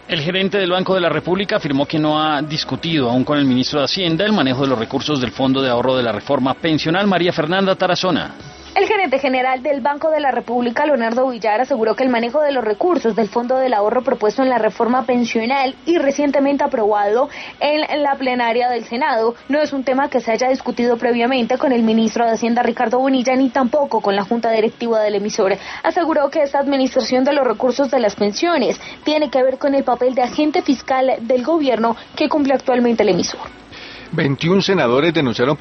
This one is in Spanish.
El gerente del Banco de la República afirmó que no ha discutido aún con el ministro de Hacienda el manejo de los recursos del Fondo de Ahorro de la Reforma Pensional. María Fernanda Tarazona. El gerente general del Banco de la República, Leonardo Villar, aseguró que el manejo de los recursos del Fondo del Ahorro propuesto en la reforma pensional y recientemente aprobado en la plenaria del Senado no es un tema que se haya discutido previamente con el ministro de Hacienda, Ricardo Bonilla, ni tampoco con la junta directiva del emisor. Aseguró que esta administración de los recursos de las pensiones tiene que ver con el papel de agente fiscal del gobierno que cumple actualmente el emisor. 21 senadores denunciaron